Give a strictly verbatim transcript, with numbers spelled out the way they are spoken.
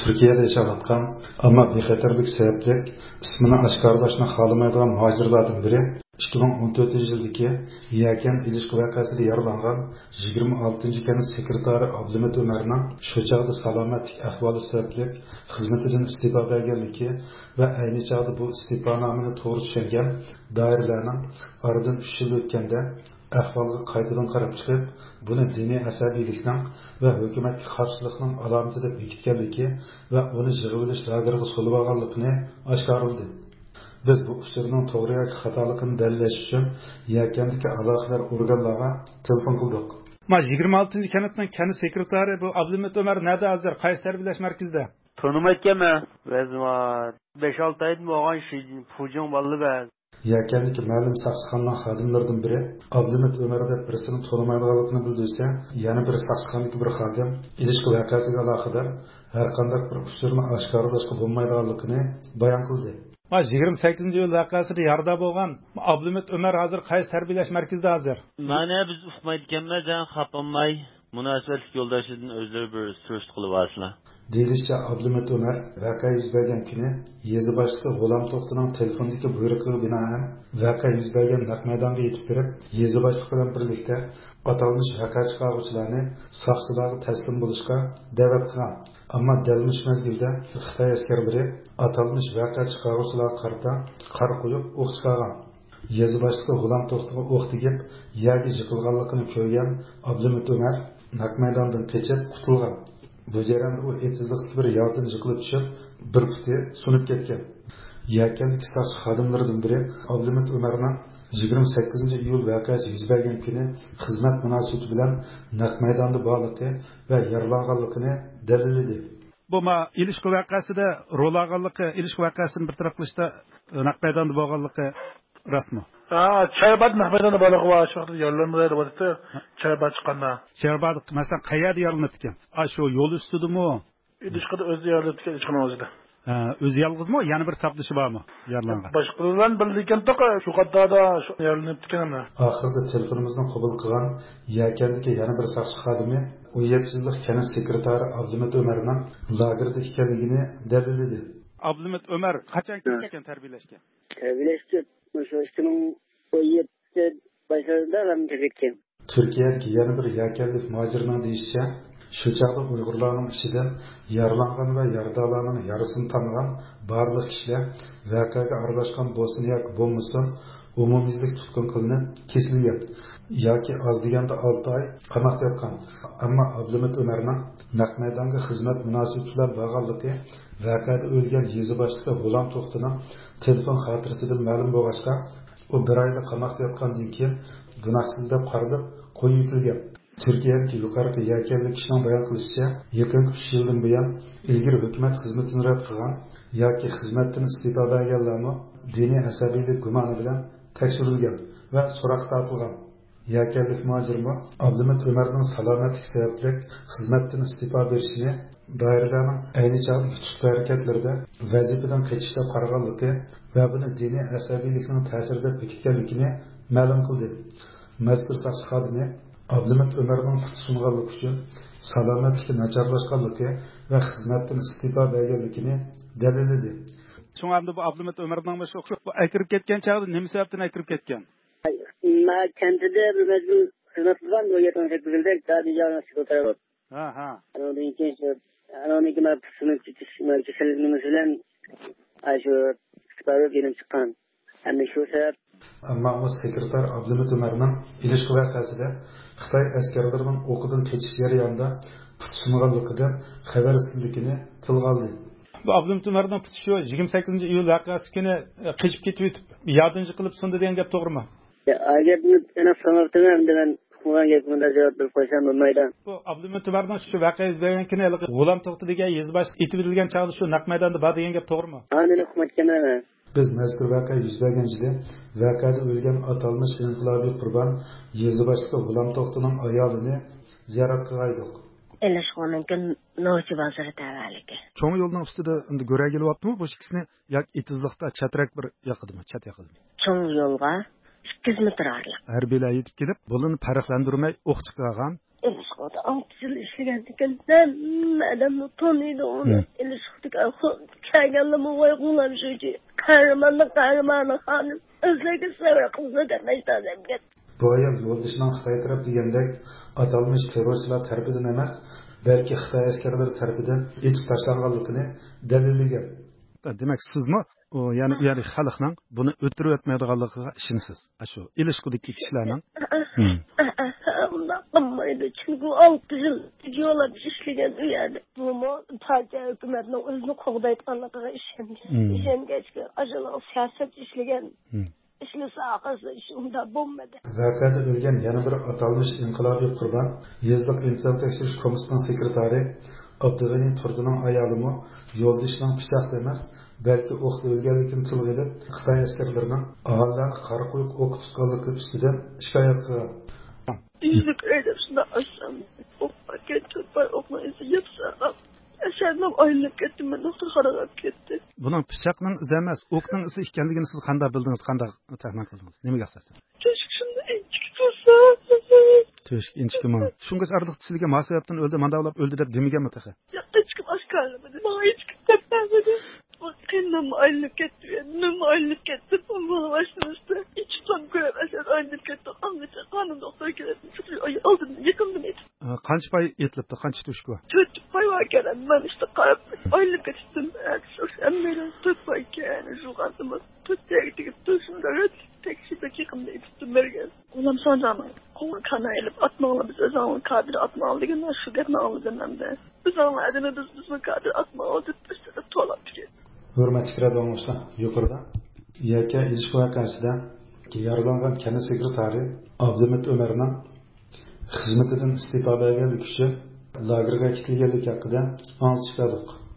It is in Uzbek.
Turkiyada yaşayotgan, ammo bexatarlik sababli ismini oshkorlashni xohlamaydigan muhojirlardan biri ikki ming o'n to'rtinchi yildagi Yakan ilishki voqeasida yaralangan yigirma oltinchi kanal sekretari Abdumat Umarning shu chog'da salomatlik ahvoli sababli xizmatidan iste'fo berganligi va ayni chog'da bu iste'fonomani to'g'ri tushungan doiralarning oradan uch yil o'tganda ahvolga qaytadan qarab chiqib, buni diniy asabiylikning va hukumatga qarshilikning alomati deb bekitganligi va uni yig'ilish lageriga solib olganligini oshkorladi. Biz bu uchurning to'g'ri yoki xatoligini dalillash uchun Yakandagi aloqador organlarga telefon qildik. Ma yigirma oltinchi kanatning kanat sekretari bu Abdumat Umar nada hozir qaysi tarbiyalash markazida? Tanımaykenmi? Vezmar. besh olti aydan bo'lgan şey Fujin ballı baz. Yakandagi ma'lum saxsixonning xodimlaridan biri Abdumat Umar deb birisini to'lamaydiganligini bildirsa, yana bir saxsixondagi bir xodim ilishki voqeasiga aloqador har qanday bir uchurni oshkorlashga bo'lmaydiganligini bayon qildi. Ma yigirma sakkizinchi iyul voqeasida yarda bo'lgan Abdumat Umar hozir qaysi tarbiyalash markazida hozir? Mana biz uqmaydiganmiz, jan xapanmay munosabatli yo'ldoshidan o'zlari bir surishti qilib olsalar. Deyilishcha Abdumat Umar voqea yuz bergan kuni yezi boshlig'i G'ulam To'xtining telefondagi buyruqiga binoan voqea yuz bergan naq maydonga yetib berib, yezi boshlig'i bilan birlikda atalmish voqea chiqaruvchilarni soqchilarga taslim bo'lishga da'vat qilgan. Ammo dalmish mezgilda Xitoy askarlari atalmish voqea chiqaruvchilarga qarata qor qo'yib o'q chiqargan. Yezi boshlig'i G'ulam To'xtiga o'q tegib, yagi yiqilganligini ko'rgan Abdumat Umar naq maydondan qochib qutulgan. Bu jarayonda u etsizlikli bir yoldan yiqilib tushib, bir puti sunib ketgan. Yakandagi soqchi xodimlaridan biri Abdumat Umarning yigirma sakkizinchi iyul voqeasi yuz bergan kuni xizmat munosabati bilan naq maydonda borligi va yaralanganligini dalilladi. Bu ma ilishki voqeasida rol olganligi, ilishki voqeasini bir taraf qilishda naq maydonda bo'lganligi rasmi. Ha, Çaybat naqmaydanda balığı var, şu vaqtda yollanmaydi bo'lsa, Çaybat chiqqanda. Çaybat masalan qayerda yorilib ketgan? A shu yo'l ustidami? Ilishqida o'zi yorilib ketgan ishxona o'zida. Ha, o'zi yolg'izmi? Yana bir sapdishi bormi? Yaralangan. Boshqa bilan birlikdan to'qa shu qattada yorilib ketgan. Oxirida telefonimizni qabul qilgan Yakandagi yana bir soqchi xodimi o'n yetti yillik kanat sekretari Abdumat Umarning lagerda ekanligini dalilladi. Abdumat Umar qachon ketgan tarbiyalashgan? Tarbiyalashdi. Turkiyadagi yana bir yakanlik muhojirning deyishicha, shu chog'da Uyg'urlarning ichidan yaralangan va yaralanganning yarısini tanıgan barliq kishilar voqeaga aralashgan bo'lsin yoki bo'lmasin umumiylik tutqun qilinib kesilgan yoki oz deganda olti oy qamoqda yotgan. Ammo Abdumat Umarning naq maydonga xizmat munosabati bilan bog'liqligi voqeada o'lgan yezi boshlig'i G'ulam To'xtining telefon xotirasidan ma'lum bo'lg'achqa, u bir oyda qamoqda yotgandan keyin gunohsiz deb qarilib qo'yib yutilgan. Turkiyadagi yuqorqi yakanlik kishining bayon qilishicha, yaqin uch yildan buyon ilgari hukumat xizmatini rad qilgan yoki xizmatdan iste'fo berganlarni diniy asabiylik gumoni bilan tekshirilgan va so'roq tortilgan. Yakanlik muhojirmi Abdumat Umarning salomatlik sababli xizmatdan iste'fo berishini doiralarning ayni chog'dagi tutqu harakatlarida vazifadan qochishda qaraganligi va buni diniy asabiylikning ta'sirida bekitganligini ma'lum qildi. Mazkur soqchi xodimi Abdumat Umarning sunganligi uchun salomatligi nacharlashganligi va xizmatdan iste'fo berganligini dalilladi. Shunga bu Abdumat Umarning shu bu akirib ketgan chog'da nima sababdan akirib ketgan? Ma kentida bir mezgil xizmat qilgan o'n yetti o'n sakkiz yilda tadijani sekretari. Ha ha. Anondan keyin shu anoniki ma sunib ketish kasalligimiz bilan shu istiqomat kelib chiqqan. Hamda shu sabab. Ammo u sekretar Abdumat Umarning ilishki voqeasida Xitoy askarlarining o'qidan kechish jarayonida putushmaganligida xabarsizligini tilga oldi. Bu Abdumat Umarning putushi yigirma sakkizinchi iyul voqeasi kuni qechib ketib yetib yordamchi qilib sundi degan gap to'g'rimi? Agabni ana sanatdan degan qilgan gapimda javob berib qo'ysam bo'lmaydi. Bu Abdumat Umarning shu voqea bergan kuni G'ulam To'xti degan yezbash etib edilgan chog'da shu naq maydonda bor degan gap to'g'rimi? Ha, meni hukumatga Biz mazkur voqea yuz bergan yili voqeada o'lgan atalmish inqilobiy qurbon yezi boshlig'i G'ulam To'xtining ayolini ziyorat qildik. Elashxonaga Novchi bozori tavalligi. Cho'ng yo'lning ustida endi go'ragilyaptimi bu ikkisini yoki etizlikda chatrak bir yoqidimi, chat yoqidimi? Cho'ng yo'lga ikki yuz metr ariq. Harbiylar yetib kelib, bulini farqlantirmay o'q chiqargan. Elashxonada olti yil ishlagan ekan, hamma odam taniydi uni. Elish çıkan kendilerine uygulam şucu. Kahramanlık kahramanı hanım. Özlegi sever kızı demekten emget. Bu ayol yo'ldoshining Xitoy taraf degandek atalmish terrorchilar tarafidan emas, balki Xitoy askarlari tarafidan etib tashlanganligini dalillagan. Demak, sizmi o yani u yerlik xalqning buni o'tirib o'tmaydiganligiga ishonasiz. Shu ilishqudagi kishilarning. Ondan qilmaydi. Çünkü altı yıl yo'lab ishlagan u yerda. Buni partiya hukumatning o'zini qo'g'dayotganligiga ishongan. Ishongachga ajoyib siyosat ishlagan. İşlisi ağası işimde bulmadı. Vakada ölgen yana bir atalmış inqilobiy qurbon, Yezliq inson tekshirish komissiyasining sekretari Abdug'ani Turdining ayolimi yo'ldoshining pichoqda emas, balki o'qda o'lganligini tilga olib, Xitoy askarlarining aholilarni qora qo'yib o'q tutganligi ustidan shikoyat qilgan. Yüzük öyle şuna aşağım. Okma getir, bay okma izi yapsana. Eşerdim ayrılık ettim, ben nokta kararap gitti. Bunun pichoqning izi emas, o'qning izi ekanligini siz qanday bildingiz, qanday taxmin qildingiz? Nimaga asoslanib? Keşke şunda ençik tursa. Keşke enchikmi? Shunga ardiq sizga mas'uliyatdan o'ldi, manda olib o'ldi deb demaganmi taxa? Ya ençik aşkarlamadı. Bana ençik tepmedi. Bak kendim ayrılık etti. Benim ayrılık etti. Bana başlamıştı. Hiç tam göremezler ayrılık etti. Anlayacak. Kanun doktor geldi. Ay aldım. Yakındım et. Qancha pay etilibdi? Qancha tushku bor? To'rt pay var gelen. Ben işte qarab ayrılık ettim. Emmeler to'rt pay gelen. Şu kandım. To'rt pay gidip to'shunda ret. Tekşide yıkımda ettim bergen. Olam sanacağım. Kolu kana elip atmağla biz özanlı kadir atmağlı degenler şu getme anladım hem de. Özanlı edine biz bizim kadir atmağlı deyip işte de tuğalap tüket. Hurmatli kiradonlar, yuqorida Yaka ilishki voqeasida yaralangan kana sekretari Abdumit Umarning xizmatidan iste'fo berganlik uchun lagerga ketilganlik haqida ancha chiqardik.